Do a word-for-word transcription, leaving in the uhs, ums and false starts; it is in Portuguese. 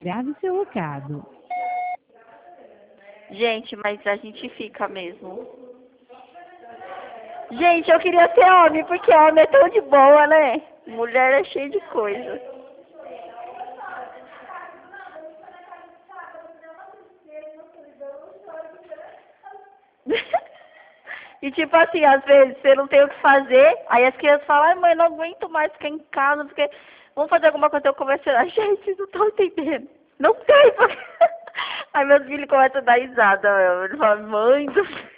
Grave seu recado. Gente, mas a gente fica mesmo. Gente, eu queria ser homem, porque homem é tão de boa, né? Mulher é cheia de coisa. E tipo assim, às vezes você não tem o que fazer, aí as crianças falam, ai mãe, não aguento mais ficar em casa, porque vamos fazer alguma coisa, eu começo a gente, vocês não estão entendendo. Não tem, porque... Aí meus filhos começam a dar risada, ele fala, mãe do